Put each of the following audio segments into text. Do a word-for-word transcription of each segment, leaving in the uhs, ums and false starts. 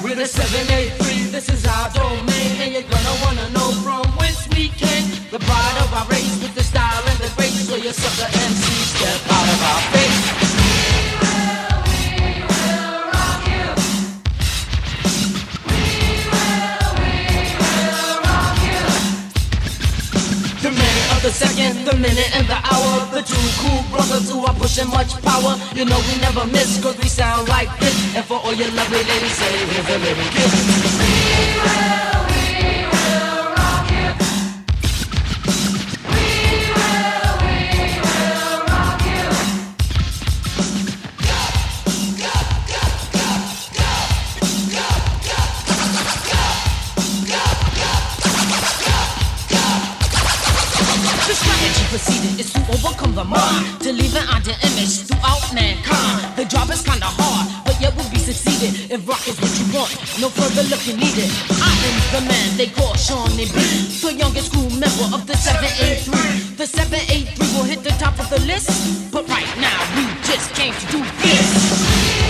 We're the seven eight three, this is our domain, and you're gonna wanna know from whence we came. The pride of our race with the style and the grace, so you sucker M Cs step out of our face. The second, the minute, and the hour. The two cool brothers who are pushing much power. You know we never miss, cause we sound like this. And for all your lovely ladies, say here's a little kiss. We will, we will rock you. We will, we will rock you. Go, go, go, go, go, go, go, go, go, go, go. The strategy proceeded is to overcome the mind, to leave an idea image throughout mankind. The job is kinda hard, but yet will be succeeded. If rock is what you want, no further looking needed. I am the man they call Shawnee B, the youngest crew member of the seven eight three. The seven eight three will hit the top of the list, but right now we just came to do this.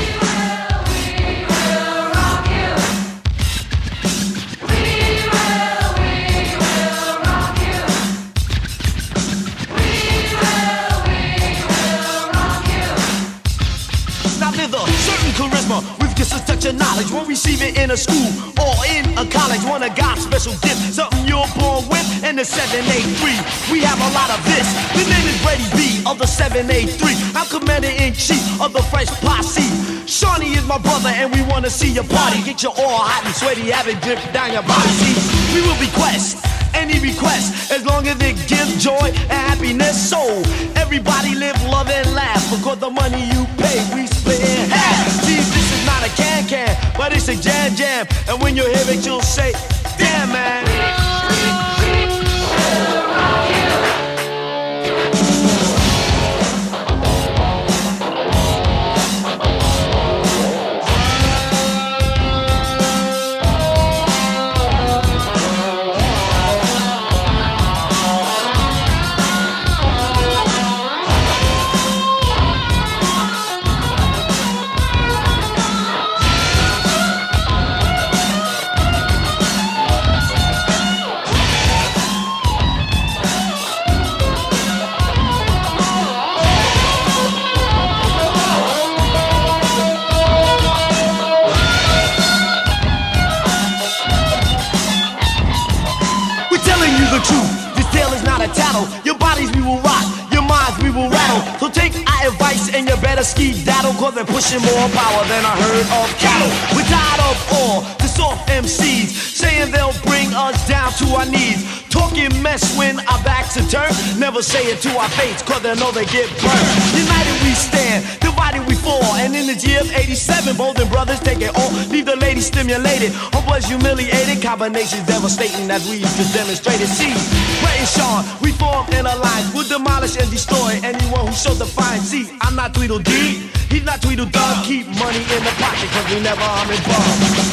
Charisma with just a touch of knowledge. Won't receive it in a school or in a college. Want a God special gift, something you're born with. And the seven eight three, we have a lot of this. The name is Brady B of the seven eight three. I'm commander-in-chief of the Fresh Posse. Shawnee is my brother and we wanna see your party. Get your all hot and sweaty, have it drip down your body. See, we will bequest any request as long as it gives joy and happiness. So everybody live, love, and laugh, because the money you pay we split in half. See, this is not a can-can, but it's a jam-jam. And when you hear it, you'll say, damn, man. Your bodies we will rock, your minds we will rattle. So take our advice and you better ski-daddle, cause they're pushing more power than a herd of cattle. We're tired of all the soft M Cs saying they'll bring us down to our knees. Talking mess when our backs are turned. Never say it to our face, cause they know they get burned. United we stand, divided we fall. And in the year of eighty-seven, Bolden brothers take it all. Leave the ladies stimulated, hopeless humiliated. Combinations devastating as we just demonstrated. See, Brett and Sean, we form in alliance. We'll demolish and destroy anyone who shows defiance. See, I'm not Tweedledee, he's not Tweedledum. Keep money in the pocket, cause we never arm and bomb.